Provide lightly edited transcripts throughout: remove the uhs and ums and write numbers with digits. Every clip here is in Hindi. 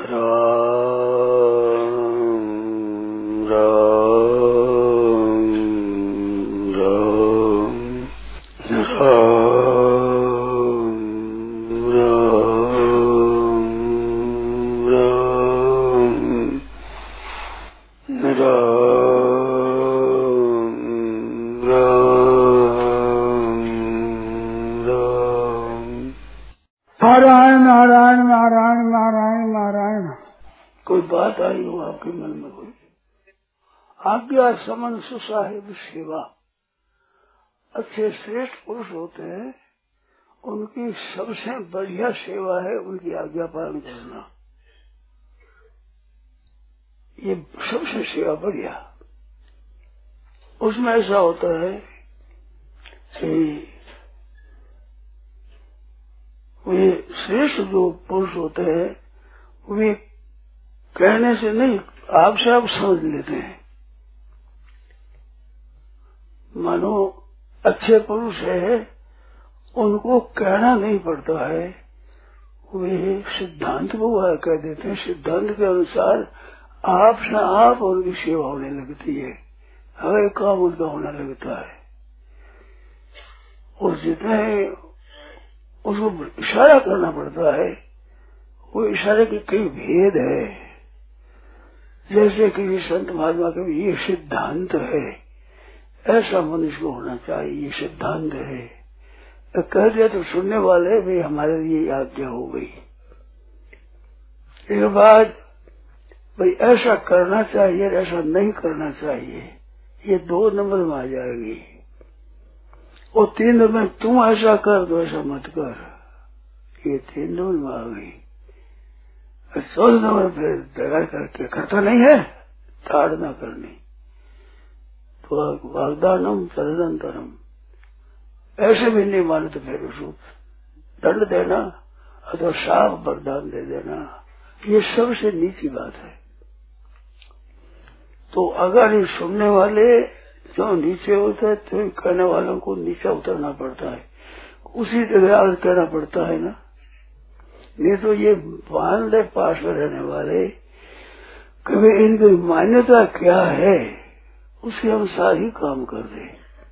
आज्ञा समन सुसाहिब सेवा। अच्छे श्रेष्ठ पुरुष होते हैं, उनकी सबसे बढ़िया सेवा है उनकी आज्ञा पालन करना। ये सबसे सेवा बढ़िया। उसमें ऐसा होता है कि वे श्रेष्ठ जो पुरुष होते हैं वे कहने से नहीं, आपसे आप समझ लेते हैं। मानो अच्छे पुरुष है, उनको कहना नहीं पड़ता है, वे सिद्धांत को वह कह देते हैं। सिद्धांत के अनुसार आपसे आप उनकी सेवा होने लगती है, हर काम उनका होने लगता है। और जितने उसको इशारा करना पड़ता है, वो इशारे के कई भेद है। जैसे कि संत महात्मा के ये सिद्धांत है, ऐसा मनुष्य को होना चाहिए, ये सिद्धांत है। कह दिया तो सुनने वाले भी हमारे लिए आज्ञा हो गई। एक बात भाई ऐसा करना चाहिए, ऐसा नहीं करना चाहिए, ये 2 नंबर में आ जाएगी। और 3 नंबर में तुम ऐसा कर दो, ऐसा मत कर, ये 3 नंबर में आ गई। 14 नंबर फिर दया करके करता नहीं है, ताड़ना करनी, तो वाग्दानम तदनंतरम, ऐसे भी नहीं माने तो फिर उसको दंड देना अथवा साफ वरदान दे देना। ये सबसे नीची बात है। तो अगर ये सुनने वाले जो नीचे होते हैं तो कहने वालों को नीचे उतरना पड़ता है, उसी जगह आगे कहना पड़ता है ना। नहीं तो ये मान ले पास में रहने वाले कभी इनकी मान्यता क्या है उसके अनुसार ही काम कर रहे।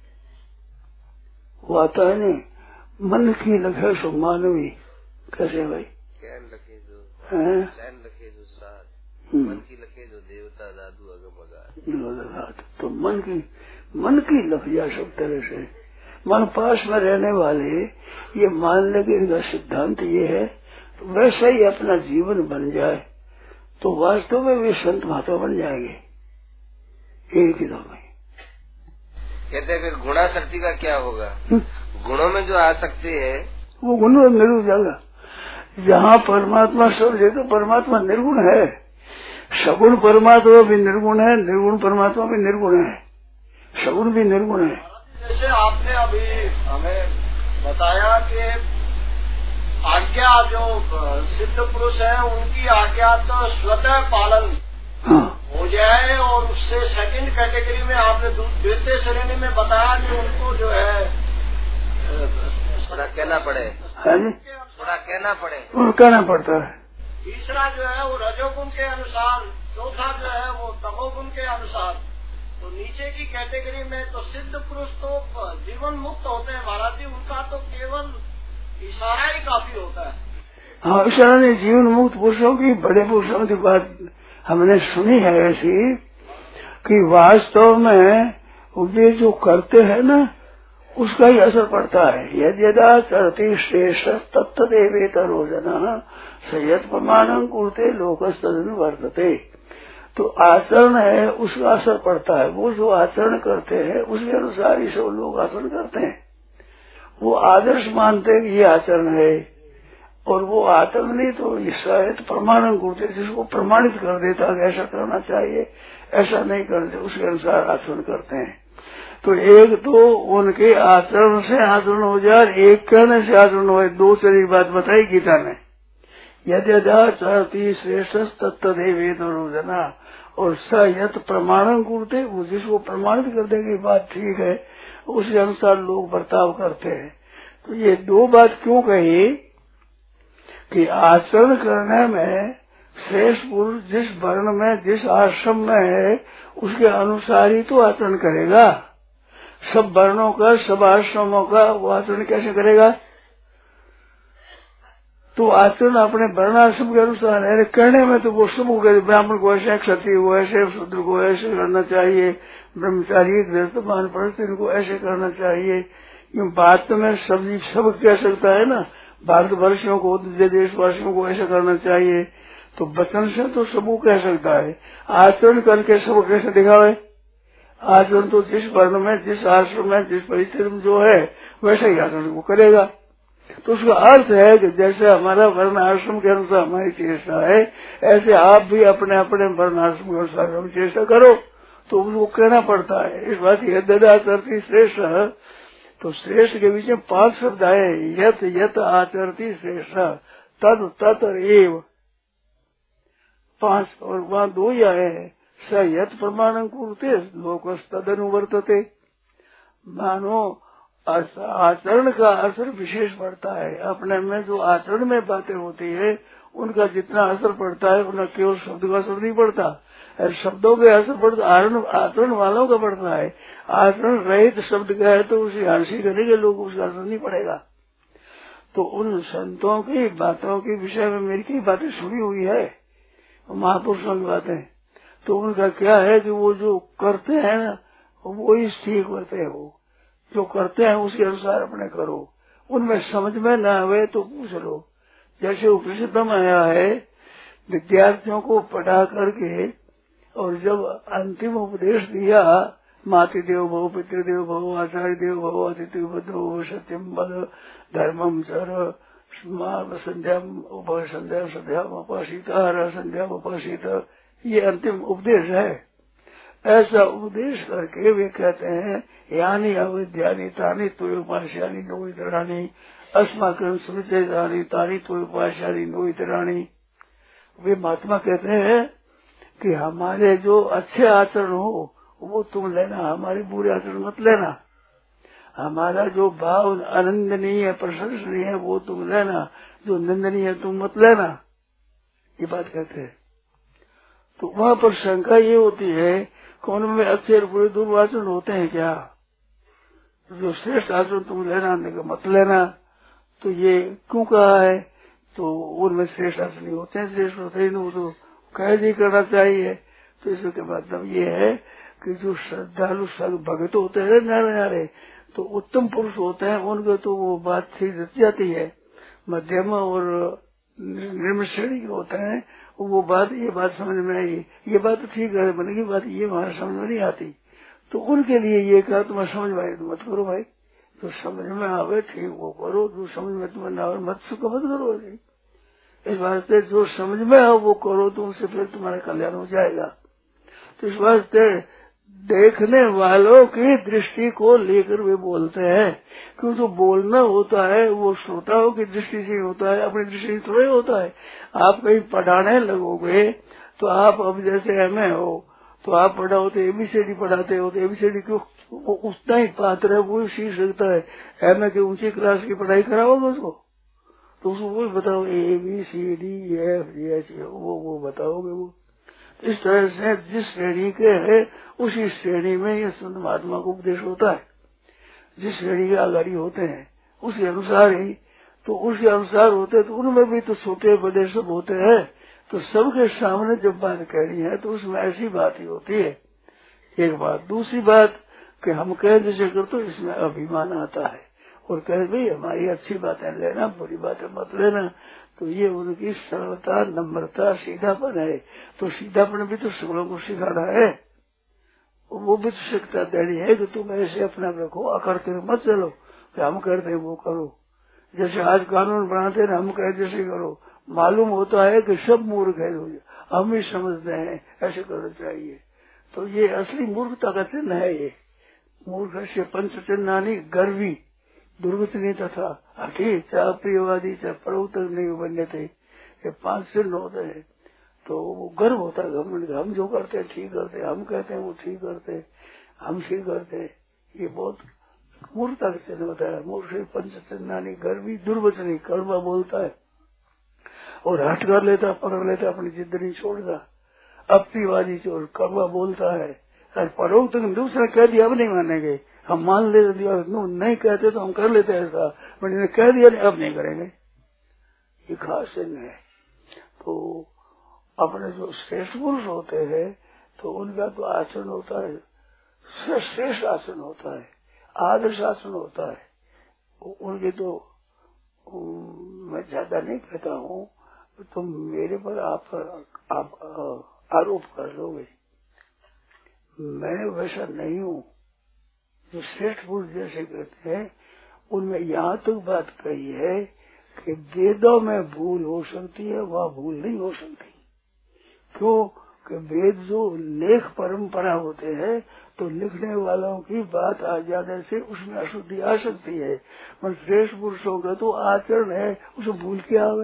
वो आता है नहीं, मन की लखे सो मानवी, कैसे भाई कैन लखे जो सैन लखे जो सार, मन की लखे जो देवता दादू अगम। तो मन की लफिया सब तरह से मन पास में रहने वाले ये मान ले कि इनका सिद्धांत ये है, तो वैसा ही अपना जीवन बन जाए तो वास्तव में वे संत महात्मा बन जाएंगे एक ही दम में। कहते हैं फिर गुणाशक्ति का क्या होगा? गुणों में जो आसक्ति है वो गुणों में निर्गुण जाएगा। जहाँ परमात्मा सब जगह परमात्मा निर्गुण है, सगुण परमात्मा भी निर्गुण है, निर्गुण परमात्मा भी निर्गुण है, सगुण भी निर्गुण है। जैसे आपने अभी हमें बताया कि आज्ञा जो सिद्ध पुरुष है उनकी आज्ञा तो स्वतः पालन हो जाए, और उससे सेकंड कैटेगरी में आपने द्वितीय श्रेणी में बताया कि उनको जो है थोड़ा कहना पड़े, थोड़ा कहना पड़े, कहना पड़ता है। तीसरा जो है वो रजोगुण के अनुसार, चौथा जो है वो तमोगुण के अनुसार। तो नीचे की कैटेगरी में तो सिद्ध पुरुष तो जीवन मुक्त होते हैं महाराज जी, उनका तो केवल इशारा ही काफी होता है। हाँ, इशारा नहीं, जीवन मुक्त पुरुषों की, बड़े पुरुषों की बात हमने सुनी है ऐसी कि वास्तव में वे जो करते हैं ना उसका ही असर पड़ता है। यदा चरती श्रेष्ठ तत्तदेवेत रोजना सयत प्रमाणं कुरुते लोकस्तदनु वर्तते। तो आचरण है उसका असर पड़ता है। वो जो आचरण करते हैं उसके अनुसार ही सब लोग आचरण करते हैं। वो आदर्श मानते हैं कि ये आचरण है, और वो आचरण नहीं तो शायद प्रमाणन करते, जिसको प्रमाणित कर देता है ऐसा करना चाहिए, ऐसा नहीं करते, उसके अनुसार आचरण करते हैं। तो एक तो उनके आचरण से आचरण हो जाए, एक कहने से आचरण हो, 2 चली बात बताई गीता ने। यद्यदा चरति श्रेष्ठ तत्तदेवेत रोजना, और स यत प्रमाणन करते, वो जिसको प्रमाणित कर देगी बात ठीक है, उसके अनुसार लोग बर्ताव करते हैं। तो ये 2 बात क्यों कही कि आचरण करने में श्रेष्ठ पुरुष जिस वर्ण में जिस आश्रम में है उसके अनुसार ही तो आचरण करेगा। सब वर्णों का सब आश्रमों का वो आचरण कैसे करेगा? तो आचरण अपने वर्णाश्रम के अनुसार है। करने में तो वो सब ब्राह्मण को ऐसे, क्षत्रिय को ऐसे, शूद्र को ऐसे करना चाहिए, ब्रह्मचारी गृहस्थ वानप्रस्थ इनको ऐसे करना चाहिए। बात तो में सब कह सकता है ना, भारतवर्षियों को दूसरे देशवासियों को ऐसा करना चाहिए, तो वचन से तो सबको कह सकता है। आचरण करके सब कैसे दिखावे? आचरण तो जिस वर्ण में जिस आश्रम में जिस परिस्थिति में जो है वैसे ही आचरण वो करेगा। तो उसका अर्थ है कि जैसे हमारा वर्ण आश्रम के अनुसार हमारी चेष्टा है, ऐसे आप भी अपने अपने वर्ण आश्रम के अनुसार चेष्टा करो। तो उनको कहना पड़ता है। इस बात यद्यदाचरति श्रेष्ठ, तो श्रेष्ठ के बीच में 5 शब्द आए। यत यत आचरति श्रेष्ठ, तद तत एव 5, और वहाँ 2 ही आए हैं। स यत प्रमाणं कुरुते लोकस्तदनुवर्तते। मानो आचरण का असर विशेष पड़ता है। अपने में जो आचरण में बातें होती है उनका जितना असर पड़ता है उनका केवल शब्द का असर नहीं पड़ता, शब्दों के असर पड़ता आचरण वालों का पड़ता है। आचरण रहित शब्द का है तो उसे हंसी करेंगे लोग, उसका असर नहीं पड़ेगा। तो उन संतों की बातों के विषय में मेरी कई बातें सुनी हुई है, महापुरुषों की बातें। तो उनका क्या है कि वो जो करते हैं ना वो ही ठीक होते हैं। वो जो करते हैं उसके अनुसार अपने करो। उनमें समझ में न आवे तो पूछ लो। जैसे उपनिषद में आया है, विद्यार्थियों को पढ़ा करके और जब अंतिम उपदेश दिया, मातृ देव भव, पितृदेव भव, आचार्य देव भव, अतिथि भद्रो, सत्यम बल, धर्मम चर, संध्या उपासिता, संध्या उपासिता, ये अंतिम उपदेश है। ऐसा उपदेश करके वे कहते हैं, यानी अविद्यानि तानि त्वयोपास्यानि नो इतराणि, अस्माकं सुविचेतानि तानि त्वयोपास्यानि नो इतराणि। वे महात्मा कहते हैं कि हमारे जो अच्छे आचरण हो वो तुम लेना, हमारे बुरे आचरण मत लेना। हमारा जो भाव अनंदनीय प्रशंसनीय है वो तुम लेना, जो निंदनीय है तुम मत लेना। ये बात कहते हैं। तो वहाँ पर शंका ये होती है कि उनमें अच्छे और बुरे दुर्वाचरण होते हैं क्या? जो श्रेष्ठ आचरण तुम लेना मत लेना, तो ये क्यों कहा है? तो उनमें श्रेष्ठ आचरण नहीं होते हैं, श्रेष्ठ होते ही नहीं, तो कैद ही करना चाहिए। तो इसके मतलब ये है कि जो श्रद्धालु भगत होते हैं नारे, तो उत्तम पुरुष होते हैं, उनके तो वो बात ठीक जच जाती है। मध्यम और निम्न श्रेणी के होते हैं, वो बात ये बात समझ में आई, ये बात तो ठीक है बनेगी, बात ये हमारे समझ में नहीं आती। तो उनके लिए ये कहा तुम्हें समझ में आए तो मत करो भाई, जो समझ में आवे ठीक वो करो, जो समझ में तुम्हें ना आवे मत करो। इस वास्ते जो समझ में आओ वो करो, तो उससे फिर तुम्हारा कल्याण हो जाएगा। तो इस वास्ते देखने वालों की दृष्टि को लेकर वे बोलते हैं, क्योंकि जो बोलना होता है वो श्रोताओं की दृष्टि से होता है, अपनी दृष्टि से थोड़ा होता है। आप कहीं पढ़ाने लगोगे तो आप अब जैसे एमए हो तो आप पढ़ाओ तो एबीसीडी पढ़ाते हो, तो एबीसीडी क्यों उतना ही पात्र है वो सीख सकता है। एमए की ऊंची क्लास की पढ़ाई कराओगे उसको तो उसको वही बताओ ABCD EF वो बताओगे। वो इस तरह से जिस श्रेणी के है उसी श्रेणी में ये संत महात्मा को उपदेश होता है। जिस श्रेणी के आगाड़ी होते हैं उसी अनुसार ही, तो उसी अनुसार होते तो उनमें भी तो छोटे बड़े सब होते हैं। तो सबके सामने जब बात कहनी है तो उसमें ऐसी बात ही होती है। एक बात। दूसरी बात कि हम कह जैसे कर तो इसमें अभिमान आता है और कहे भाई हमारी अच्छी बातें लेना, बुरी बातें मत लेना। तो ये उनकी सरलता, नम्रता, सीधापन है। तो सीधापन भी तो सबलों को सिखाना है, वो भी तो शिक्षा देनी है कि तुम ऐसे अपना रखो, अकड़ते मत चलो कि हम करते वो करो। जैसे आज कानून बनाते हैं हम कहे जैसे करो, मालूम होता है कि सब मूर्ख है, हम ही समझते हैं ऐसे करना चाहिए। तो ये असली मूर्खता का चिन्ह है। ये मूर्ख से पंचचिन्हानि गर्वी दुर्वचनी तथा अठी चाह प्रियवादी चाह प्रवतक नहीं बनने थे, ये 5 चिन्ह होते हैं। तो वो गर्व होता है घमंड, हम जो करते हैं ठीक करते, हम कहते हैं वो ठीक करते, हम ठीक करते। ये बहुत मूर्खता का चिन्ह होता है। मूर्ख पंचचिन्हानि गर्वी दुर्वचनी, कड़वा बोलता है। और हट कर लेता, पकड़ लेता, अपनी जिद नहीं छोड़ता। अपनी बाजी चोर कड़वा बोलता है, और परोक्ष तक दूसरा कह दिया अब नहीं मानेंगे, हम मान लेते दिया, नहीं कहते तो हम कर लेते ऐसा, मैंने कह दिया अब नहीं करेंगे। ये खास है। तो अपने जो श्रेष्ठ पुरुष होते हैं तो उनका तो आचरण होता है, श्रेष्ठ आचरण होता है, आदर्श आचरण होता है। उनके तो मैं ज्यादा नहीं कहता हूँ, तो मेरे पर आप आरोप कर लोगे, मैं वैसा नहीं हूँ। जो श्रेष्ठ पुरुष जैसे कहते हैं उनमें यहाँ तक बात कही है कि वेदों में भूल हो सकती है, वह भूल नहीं हो सकती। क्यों कि वेद जो लेख परंपरा होते हैं तो लिखने वालों की बात आ जाने से उसमें अशुद्धि आ सकती है, पर श्रेष्ठ पुरुषों का तो आचरण है, उसमें भूल क्या आवे।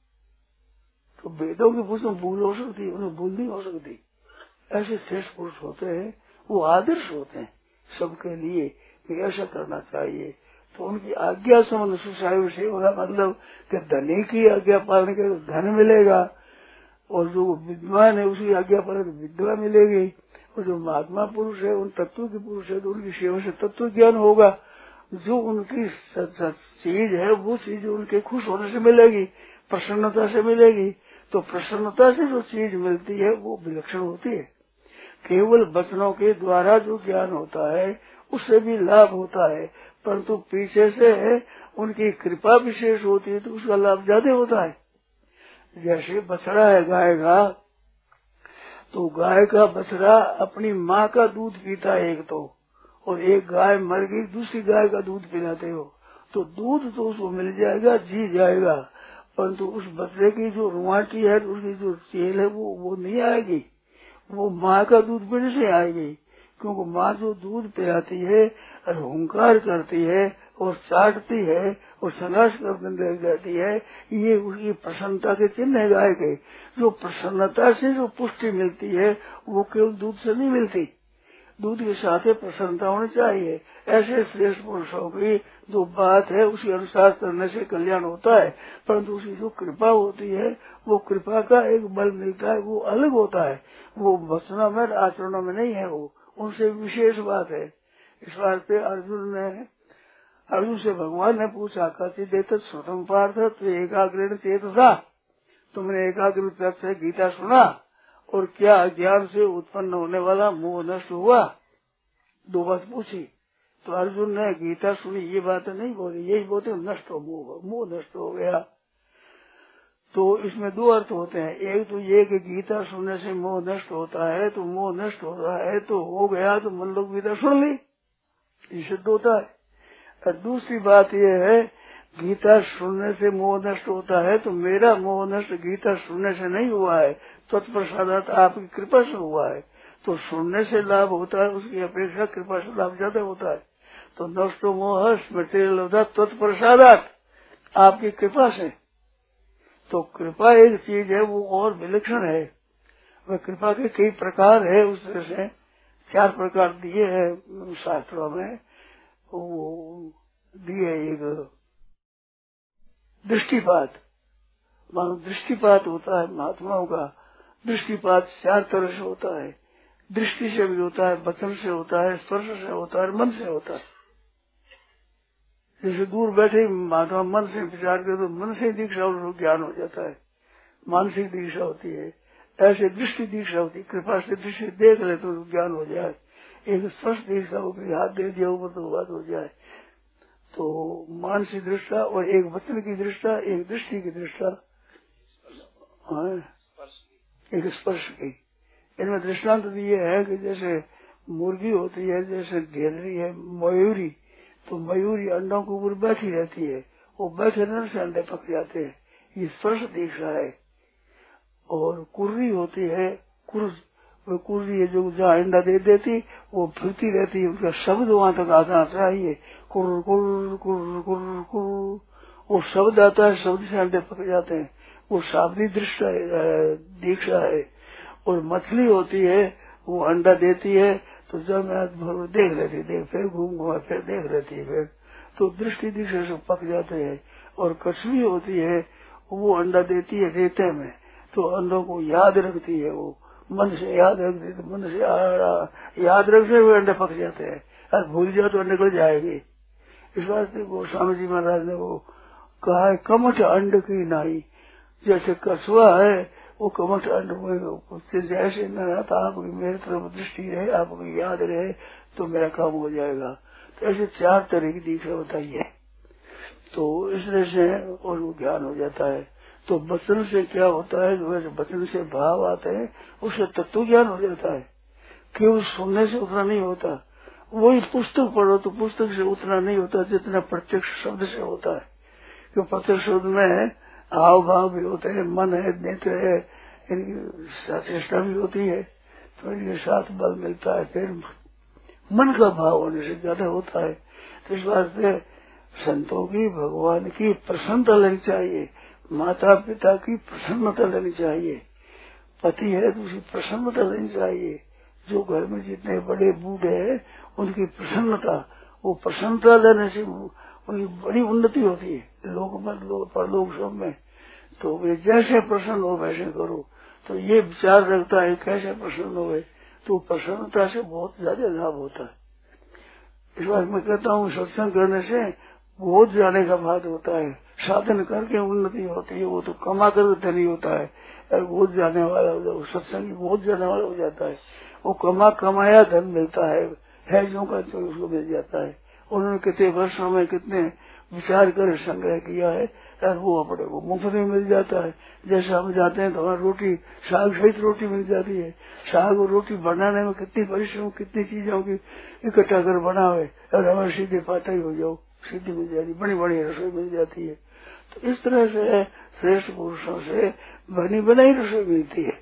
तो वेदों की पुरुष में भूल हो सकती है, उन्हें भूल नहीं हो सकती। ऐसे श्रेष्ठ पुरुष होते हैं, वो आदर्श होते हैं सबके लिए कि ऐसा करना चाहिए। तो उनकी आज्ञा संबंध सुसायु से होगा, मतलब कि धनी की आज्ञा पालन के धन मिलेगा, और जो विद्वान है उसकी आज्ञा पालन विद्या मिलेगी, और जो महात्मा पुरुष है उन तत्व के पुरुष है तो उनकी सेवा से तत्व ज्ञान होगा। जो उनकी चीज है वो चीज उनके खुश होने से मिलेगी, प्रसन्नता से मिलेगी। तो प्रसन्नता से जो चीज मिलती है वो विलक्षण होती है। केवल वचनों के द्वारा जो ज्ञान होता है उससे भी लाभ होता है, परंतु पीछे से उनकी कृपा विशेष होती है तो उसका लाभ ज्यादा होता है। जैसे बछड़ा है गाय का, तो गाय का बछड़ा अपनी माँ का दूध पीता है एक तो, और एक गाय मर गई दूसरी गाय का दूध पिलाते हो तो दूध तो उसको मिल जाएगा, जी जाएगा, परंतु उस बछड़े की जो रुआटी है, उसकी जो चेल है वो नहीं आएगी, वो माँ का दूध पीने से आएगी। क्योंकि माँ जो दूध पिलाती है और हुंकार करती है और चाटती है और संघर्ष करने लग जाती है, ये उसकी प्रसन्नता के चिन्ह है गाय के। जो प्रसन्नता से जो पुष्टि मिलती है वो केवल दूध से नहीं मिलती, दूध के साथ प्रसन्नता होनी चाहिए। ऐसे श्रेष्ठ पुरुषों की जो बात है उसके अनुसार करने से कल्याण होता है, परंतु उसकी जो कृपा होती है वो कृपा का एक बल मिलता है, वो अलग होता है, वो वचनों में आचरणों में नहीं है, वो उनसे विशेष बात है। इस बात पे अर्जुन से भगवान ने पूछा, कथि देत स्वतम पार्थ तो एकाग्र चेतसा, तुमने एकाग्र से गीता सुना और क्या अज्ञान से उत्पन्न होने वाला मोह नष्ट हुआ? दो बात पूछी तो अर्जुन ने गीता सुनी ये बात नहीं बोली, यही बोलते नष्ट हो मोह नष्ट हो गया। तो इसमें दो अर्थ होते हैं, एक तो ये कि गीता सुनने से मोह नष्ट होता है, तो मोह नष्ट होता है तो हो गया तो मन लोग गीता सुन ली, ये सिद्ध होता है। और दूसरी बात ये है गीता सुनने से मोह नष्ट होता है तो मेरा मोह नष्ट गीता सुनने से नहीं हुआ है, तत्प्रसादात आपकी कृपा से हुआ है। तो सुनने से लाभ होता है, उसकी अपेक्षा कृपा से लाभ ज्यादा होता है। तो नष्टो मोह स्मृति तत्प्रसादात आपकी कृपा से। तो कृपा एक चीज है वो और विलक्षण है। वह कृपा के कई प्रकार है, उस तरह से 4 प्रकार दिए हैं शास्त्रों में। वो दिए एक दृष्टिपात, मानो दृष्टिपात होता है महात्माओं का। दृष्टिपात 4 तरह से होता है, दृष्टि से भी होता है, वचन से होता है, स्पर्श से होता है, मन से होता है। जैसे दूर बैठे महात्मा मन से विचार करे तो मन से दीक्षा और ज्ञान हो जाता है, मानसिक दीक्षा होती है। ऐसे दृष्टि दीक्षा होती है, कृपा से दृष्टि देख ले तो ज्ञान हो जाए। एक स्पर्श दीक्षा होगी, हाथ दे दिया ऊपर तो बात हो जाए। तो मानसिक दृष्टा और एक वचन की दृष्टा, एक दृष्टि की दृष्टा, एक स्पर्श की। इनमें दृष्टांत दिए है कि जैसे मुर्गी होती है, जैसे घेररी है मयूरी, तो मयूरी अंडों के ऊपर बैठी रहती है, वो बैठे रहने से अंडे पक जाते हैं, ये स्पर्श दीक्षा है। और कुर्री होती है, वो कुर्री है जो जहाँ अंडा दे देती वो फिरती रहती है, उसका शब्द वहां तक आना चाहिए, कुर कुर कुर कुर कुर, वो शब्द आता है, शब्द से अंडे पक जाते हैं, वो शाब्दिक दीक्षा है। और मछली होती है वो अंडा देती है तो जब मैं देख लेती, देख फिर घूम फिर देख लेती है, फिर तो दृष्टि दीक्षा से पक जाते हैं। और कछली होती है वो अंडा देती है रेते में, तो अंडों को याद रखती है, वो मन से याद रखती है, तो मन से याद रखते हुए अंडे पक जाते हैं, और भूल जाओ तो निकल जाएंगे। इस वास्ते गोस्वामी जी महाराज ने वो कहा है, कमठ अंड की नाई, जैसे कछुआ है वो कमठ अंड उससे जैसे न रहता, आपकी मेरी तरफ दृष्टि रहे, आपको याद रहे तो मेरा काम हो जाएगा। तो ऐसे 4 तरह की दीक्षा बताइए, तो इस तरह से और वो ज्ञान हो जाता है। तो वचन से क्या होता है, वचन से भाव आते हैं, उससे तत्व ज्ञान हो जाता है। केवल सुनने से उतना नहीं होता, वही पुस्तक पढ़ो तो पुस्तक से उतना नहीं होता जितना प्रत्यक्ष शब्द से होता है। क्योंकि प्रत्यक्ष शब्द में हाव भाव भी होते हैं, मन है, नेत्र है, इनकी चेष्टा भी होती है, तो इनके साथ बल मिलता है। फिर मन का भाव होने से ज्यादा होता है। तो इस वास्ते संतों की, भगवान की प्रसन्नता लेनी चाहिए, माता पिता की प्रसन्नता लेनी चाहिए, पति है तो उसकी प्रसन्नता लेनी चाहिए, जो घर में जितने बड़े बूढ़े हैं उनकी प्रसन्नता, वो प्रसन्नता लेने से उनकी बड़ी उन्नति होती है, लोग मत लोग परलोक सब में। तो वे जैसे प्रसन्न हो वैसे करो, तो ये विचार रखता है कैसे प्रसन्न हो, तो प्रसन्नता से बहुत ज्यादा लाभ होता है। इस बार मैं कहता हूँ सत्संग करने से बहुत जाने का बात होता है, साधन करके उन्नति होती है, वो तो कमा कर धनी होता है, बहुत जाने वाला हो जाता, सत्संग बहुत जाने वाला हो जाता है, वो कमाया धन मिलता है जो का तो उसको मिल जाता है। उन्होंने कितने वर्षों में कितने विचार कर संग्रह किया है, और वो अपने को मुफ्त में मिल जाता है। जैसे हम जाते हैं तो हमारी रोटी साग सहित रोटी मिल जाती है, साग और रोटी बनाने में कितनी परिश्रम, कितनी चीजों की इकट्ठा कर बनावे, और हमारे सीधे पाता ही हो जाओ, सीधी मिल जाती, बड़ी बड़ी रसोई मिल जाती है। तो इस तरह से श्रेष्ठ पुरुषों से बनी बनाई रसोई मिलती है,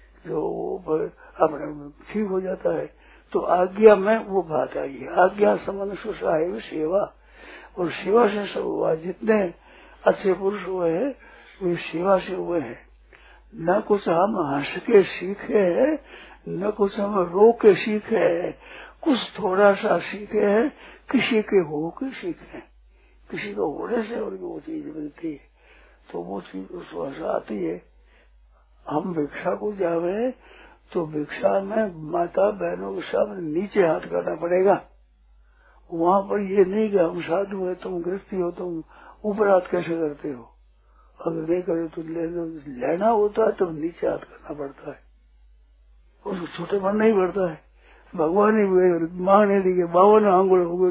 जो अपने ठीक हो जाता है। तो आज्ञा में वो बात आई है, आज्ञा संबंध सुसाहेब सेवा, और सेवा से सब हुआ। जितने अच्छे पुरुष हुए हैं वे सेवा से हुए हैं। न कुछ हम हंस के सीखे हैं, न कुछ हम रो के सीखे हैं, कुछ थोड़ा सा सीखे हैं, किसी के हो के सीखे, किसी को होने से उनकी वो चीज मिलती है, तो वो चीज उस वजह आती है। हम भिक्षा को जावे तो भिक्षा में माता बहनों के सामने नीचे हाथ करना पड़ेगा। वहाँ पर ये नहीं कि हम साधु है, तुम गृहस्थी हो, तुम ऊपर हाथ कैसे करते हो, अगर नहीं करे तो लेना होता है तो नीचे हाथ करना पड़ता है, उसको छोटे बनना ही पड़ता है। भगवान ही मांगने दी 52 आंगुल हो गए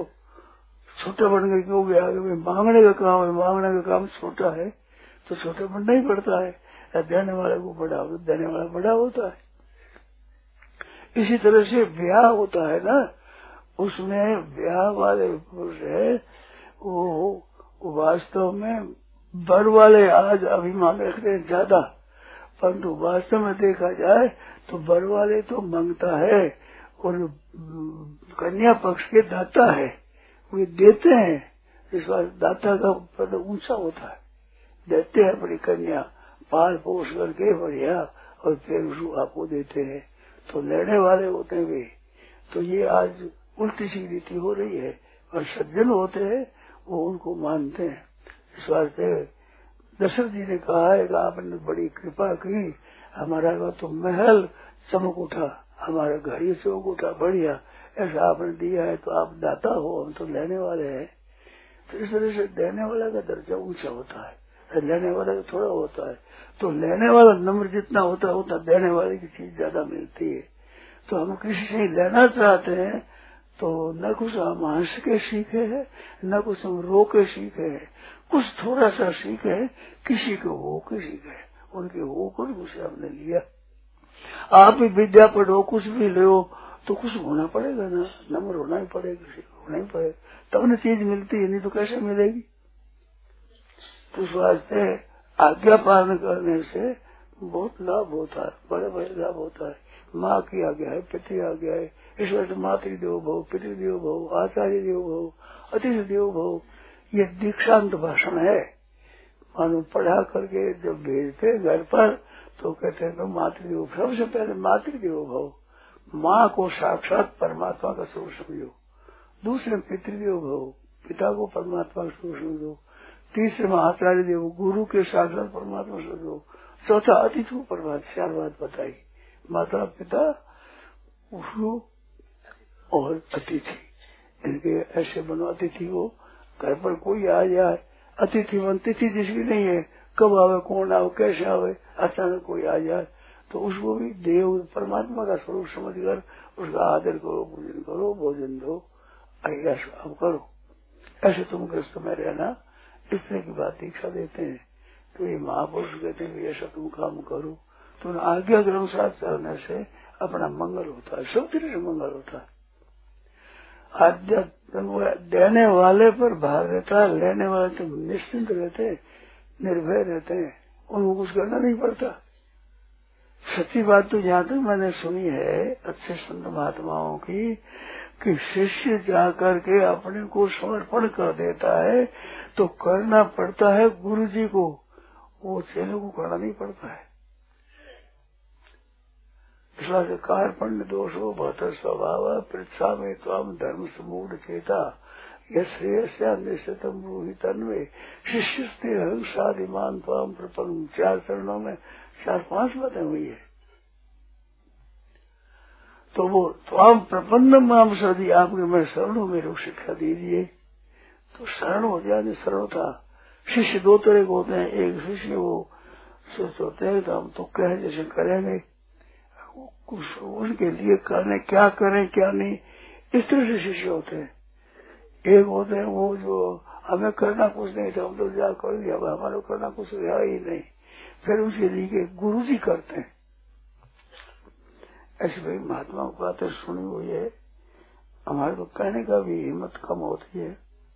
छोटे बन गए, क्यों गया आगे मांगने का काम है, मांगने का काम छोटा है तो छोटे बनना ही पड़ता है। देने वाले को बड़ा, देने वाला बड़ा होता है। इसी तरह से ब्याह होता है ना, उसमें ब्याह वाले पुरुष है वो वास्तव में बर वाले आज अभिमान रखते हैं ज्यादा, परंतु वास्तव में देखा जाए तो बर वाले तो मांगता है और कन्या पक्ष के दाता है, वे देते हैं। इस बार दाता का पद ऊंचा होता है, देते हैं अपनी कन्या पाल पोष करके बढ़िया, और फिर उसको आपको देते हैं, तो लेने वाले होते हैं वे। तो ये आज उल्टी सी रीति हो रही है, और सज्जन होते हैं वो उनको मानते हैं। इस वास्ते दशरथ जी ने कहा है कि आपने बड़ी कृपा की, हमारा तो महल चमक उठा, हमारा घर ही चमक उठा, बढ़िया ऐसा आपने दिया है, तो आप दाता हो, हम तो लेने वाले हैं। तो इस तरह से देने वाला का दर्जा ऊंचा होता है, लेने वाला का थोड़ा होता है। तो लेने वाला नंबर जितना होता है उतना देने वाले की चीज ज्यादा मिलती है। तो हम किसी से लेना चाहते हैं तो न कुछ हम हंस के सीखे हैं, न कुछ हम रो के सीखे हैं, कुछ थोड़ा सा सीखे, किसी को हो के सीखे, उनके होकर उसे हमने लिया। आप भी विद्या पढ़ो, कुछ भी लो, तो कुछ होना पड़ेगा ना, नंबर होना ही पड़ेगा, किसी को होना ही पड़ेगा, तब न चीज मिलती है, नहीं तो कैसे मिलेगी। तो इस वास्ते आज्ञा पालन करने से बहुत लाभ होता है, बड़े बड़े लाभ होता है। माँ की आज्ञा है, पितृ आज्ञा है, इस वजह से मातृदेवो भव, पितृदेवो भव, आचार्य देवो भव, अतिथि देवो भव, ये दीक्षांत भाषण है। मानो पढ़ा करके जब भेजते घर पर तो कहते हैं तो मातृदेवो, सबसे पहले मातृदेवो भव, माँ को साक्षात परमात्मा का स्वरूप समझो। दूसरे पितृदेवो भव, पिता को परमात्मा का स्वरूप समझो। तीसरे में आचार्य देव गुरु के साक्षात परमात्मा स्वरूप, चौथा अतिथि प्रभात, 4 बात बताई, माता पिता गुरु और अतिथि, इनके ऐसे बनो अतिथि हो। घर पर कोई आ जाए, अतिथि मन तिथि जिसकी नहीं है, कब आवे कौन आवे कैसे आवे, अचानक कोई आ जाए तो उसको भी देव परमात्मा का स्वरूप समझकर उसका आदर करो, पूजन करो, भोजन दो, ऐसा अब करो, ऐसे तुम ग्रस्त में रहना, इस तरह की बात दीक्षा देते हैं। तो ये महापुरुष कहते हैं ऐसा तुम काम करो, तो आज्ञा के अनुसार चलने से अपना मंगल होता है, सब तरह से मंगल होता है। आध्यात्म देने वाले पर भार रहता है, लेने वाले तो निश्चिंत रहते हैं, निर्भय रहते हैं, उनको कुछ करना नहीं पड़ता। सच्ची बात तो जहाँ तक मैंने सुनी है अच्छे संत महात्माओं की, कि शिष्य जाकर के अपने को समर्पण कर देता है तो करना पड़ता है गुरु जी को, वो चेले को करना नहीं पड़ता है। इसलिए कार्पण्य दोषो भत स्वभाव पृथ्वा में त्वम धर्म समूढ़ चेता यश्रेयस्यान्वेषतम ब्रूहि तन्वे शिष्यस्ते हंसादिमान त्वम प्रपन्न। 4 चरणों में 4-5 बातें हुई है। तो वो त्वम प्रपन्न माम सदी, आपके मैं शरण हूँ, मेरे को शिक्षा दीजिए। तो शरण हो जाए, शरण था। शिष्य 2 तरह के होते हैं, एक शिष्य वो सोचते हैं तो हम तो कहे जैसे करेंगे, कुछ उनके लिए करने क्या करें क्या नहीं, इस तरह से शिष्य होते हैं। एक होते हैं वो जो हमें करना कुछ नहीं था, हम तो जा कर दिया, हमारे करना कुछ रहा ही नहीं, फिर उसके लिए गुरु जी करते हैं। ऐसे भाई महात्मा की बातें सुनी हुई है, हमारे को कहने का भी हिम्मत कम होती है।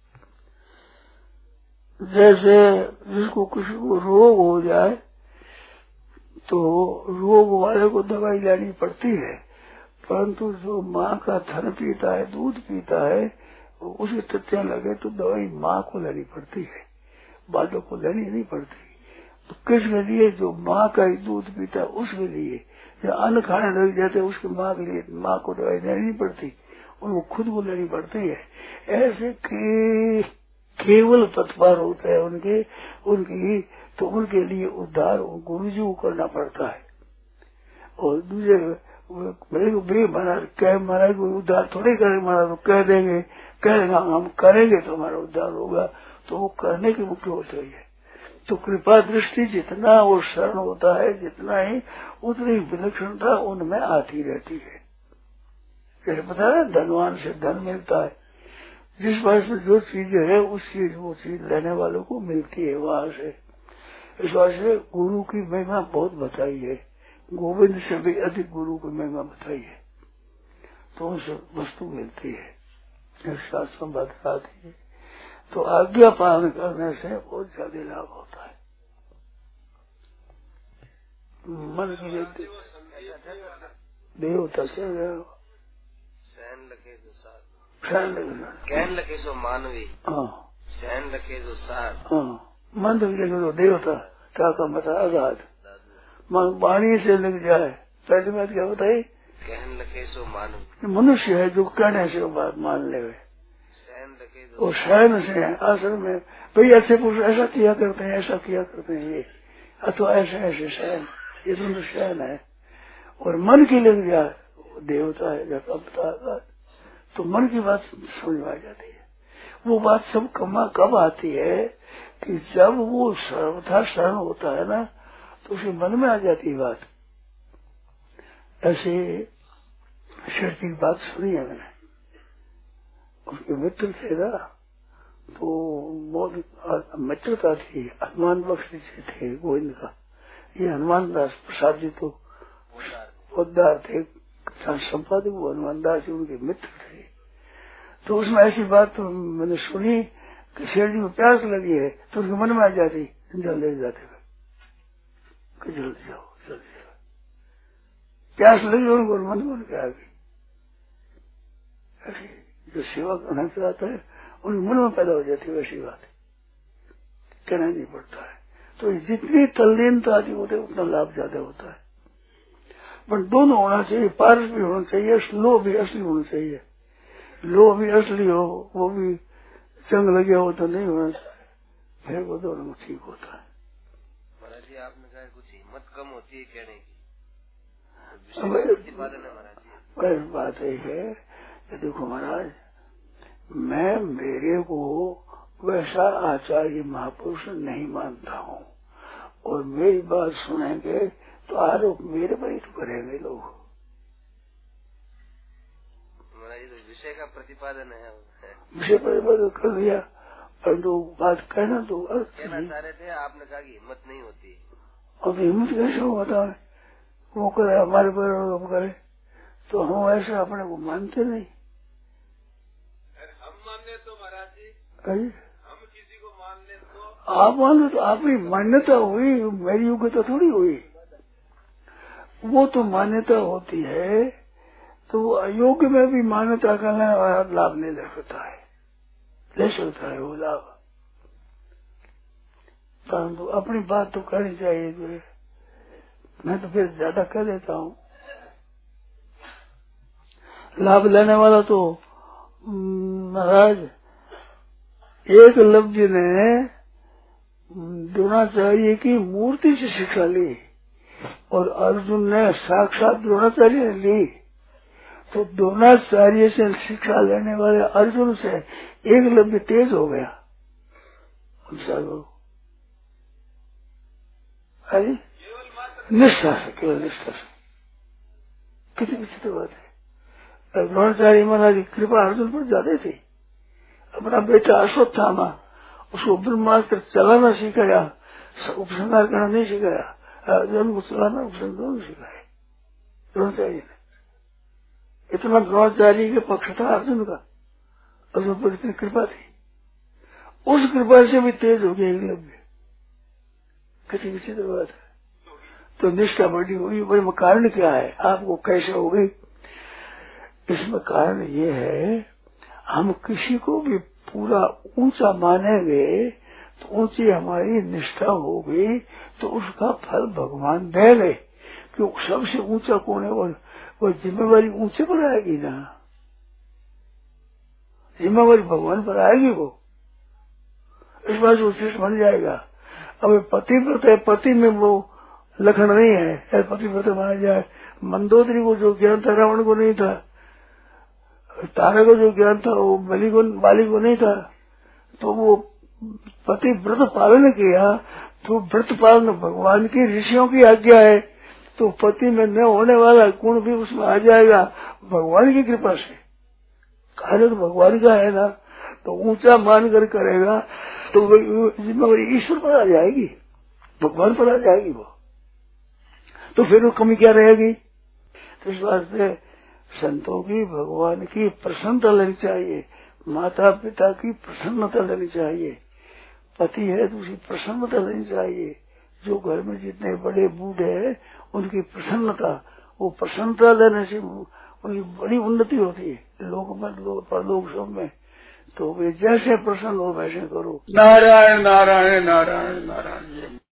जैसे जिसको किसी को रोग हो जाए तो रोग वाले को दवाई लेनी पड़ती है, परंतु जो माँ का धन पीता है, दूध पीता है, उसे तथ्य लगे तो दवाई माँ को लेनी पड़ती है, बालक को लेनी नहीं पड़ती। तो किसके लिए? जो माँ का ही दूध पीता है उसके लिए, जो अन्न खाने लग जाते हैं उसकी माँ के लिए माँ को दवाई लेनी नहीं पड़ती, उनको खुद को लेनी पड़ती है। ऐसे केवल तत्पर होते हैं उनकी, तो उनके लिए उद्धार गुरु जी को करना पड़ता है। और दूसरे महाराज कोई उद्धार थोड़ी करेंगे, महाराज तो कह देंगे हम करेंगे तो हमारा उद्धार होगा, तो वो करने के मुख्य होते हैं। तो कृपा दृष्टि जितना वो शरण होता है, जितना ही उतनी विलक्षणता उनमें आती रहती है। जैसे पता है धनवान से धन मिलता है, जिस पास में जो चीज है वो चीज लेने वालों को मिलती है वहां से। इस वास्ते गुरु की महिमा बहुत बताई है, गोविंद से भी अधिक गुरु की महिमा बताई है, तो उनसे वस्तु मिलती है, शास्त्र बात आती है। तो आज्ञा पालन करने से बहुत ज्यादा लाभ होता है। मन की देवता से सहन लखे जो साथ, कहन लखे सो मानवी, सहन लखे जो साथ, मन लगे तो देवता, क्या का बता आजाद, मन वाणी से लग जाए। पहली बात क्या बताई? कहन लखे सो मानवी, मनुष्य है जो कहने से बात मान ले, वो शयन से आश्रम में भाई अच्छे पुरुष ऐसा किया करते हैं, ऐसा किया करते हैं, ये अथवा ऐसे शयन, ये दोनों शयन है। और मन की लग जाए देवता है, जब अब तो मन की बात समझ में आ जाती है। वो बात सब कब आती है कि जब वो सर्वथा शरण होता है ना, तो उसे मन में आ जाती है बात। ऐसे शेर की बात सुनी है मैंने, उनके मित्र थे ना, तो बहुत मित्रता थी, हनुमान बख्श जी थे गोविंद का। ये हनुमान दास प्रसाद जी तो उद्धार थे, संपादक वो हनुमान दास जी उनके मित्र थे। तो उसमें ऐसी बात तो मैंने सुनी कि शेर जी को प्यास लगी है, तो उनके मन में आ जाती, जल्दी जाते हुए कि जल्दी जाओ जल्दी जाओ, प्यास लगी उनको मन में उनके आ गई। ऐसी जो सेवा करना चाहता है उनके मन में पैदा हो जाती है, वैसी बात कहना नहीं पड़ता है। तो जितनी तल्लीनता आदि होती है उतना लाभ ज्यादा होता है। पर दोनों होना चाहिए, पारस भी होना चाहिए, लोभ भी असली होना चाहिए। लोभ भी असली हो, वो भी जंग लगे हो तो नहीं होना चाहिए, फिर वो दोनों ठीक होता है। महाराज जी आपने कहा कुछ हिम्मत कम होती है कहने की, प्रतिपादन है महाराज जी। वही बात है कि देखो महाराज, मैं मेरे को वैसा आचार्य महापुरुष नहीं मानता हूँ, और मेरी बात सुनेंगे तो आरोप मेरे पर ही तो करेंगे लोग। महाराज जी तो विषय का प्रतिपादन है, विषय प्रतिपादन कर दिया, परंतु बात कहना तो कहना चाह रहे थे, आपने कहा कि हिम्मत नहीं होती। अब हिम्मत कैसे हो बताओ, वो करे हमारे पर आरोप करे तो हम ऐसा अपने को मानते नहीं। हम मानने तो महाराज जी, हम किसी को मानने तो आप मानो तो आपकी मान्यता हुई, मेरी योग्यता थोड़ी हुई। वो तो मान्यता होती है, तो वो अयोग्य में भी मान्यता का लाभ नहीं ले सकता है वो लाभ। परंतु अपनी बात तो करनी चाहिए। तो मैं तो फिर ज्यादा कह देता हूँ। लाभ लेने वाला तो महाराज एकलव्य ने द्रोणाचार्य की मूर्ति से शिक्षा ली, और अर्जुन ने साक्षात द्रोणाचार्य ने ली। तो द्रोणाचार्य से शिक्षा लेने वाले अर्जुन से एकलव्य तेज हो गया। निष्ठा से, केवल निष्ठा से। कितनी विचित्र बात है। द्रोणाचार्य महाराज की कृपा अर्जुन पर ज्यादा थी। अपना बेटा अश्वत्थामा, उसको ब्रह्मास्त्र चलाना सिखाया, उपसंहार करना नहीं सिखाया। अर्जुन को चलाना उपसंहार दोनों सिखाए द्रोणाचार्य ने। इतना द्रोणाचार्य के पक्ष था अर्जुन का, अर्जुन पर इतनी कृपा थी। उस कृपा से भी तेज हो गया एकलव्य। कितनी विचित्र बात है। तो निष्ठा बड़ी हुई। वही कारण क्या है, आपको कैसे हो गई? इसमें कारण ये है, हम किसी को भी पूरा ऊंचा मानेंगे तो ऊंची हमारी निष्ठा होगी, तो उसका फल भगवान देंगे। क्यों? सबसे ऊंचा कौन है? वो जिम्मेवारी ऊंचे पर आएगी ना, जिम्मेवारी भगवान पर आएगी। वो इस बात से श्रेष्ठ बन जाएगा। अब पतिव्रत है, पति में वो लक्षण नहीं है, पतिव्रत माना जाए। मंदोदरी को जो ज्ञान था रावण को नहीं था, तारा को जो ज्ञान था वो बाली को नहीं था। तो वो पति व्रत पालन किया, तो व्रत पालन भगवान की ऋषियों की आज्ञा है। तो पति में न होने वाला गुण भी उसमें आ जाएगा भगवान की कृपा से। कार्य तो भगवान का है ना, तो ऊंचा मान कर करेगा तो जिम्मेवारी ईश्वर पर आ जाएगी, भगवान पर आ जाएगी वो। तो फिर वो कमी क्या रहेगी? तो इस वास्ते संतों की, भगवान की प्रसन्नता लेनी चाहिए, माता पिता की प्रसन्नता लेनी चाहिए, पति है तो उसकी प्रसन्नता लेनी चाहिए। जो घर में जितने बड़े बूढ़े हैं उनकी प्रसन्नता, वो प्रसन्नता लेने से उनकी बड़ी उन्नति होती है लोक में, परलोक सब में। तो वे जैसे प्रसन्न हो वैसे करो। नारायण नारायण नारायण नारायण।